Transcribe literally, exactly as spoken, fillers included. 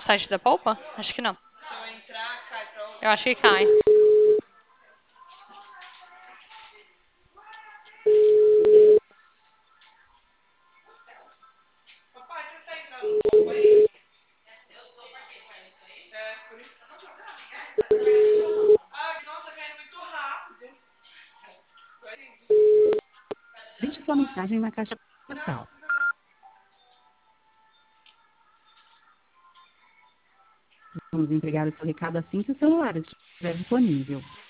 site da polpa? Acho que não. Eu acho que cai. Deixe sua mensagem na caixa postal. Vamos entregar o seu recado assim que o celular estiver disponível.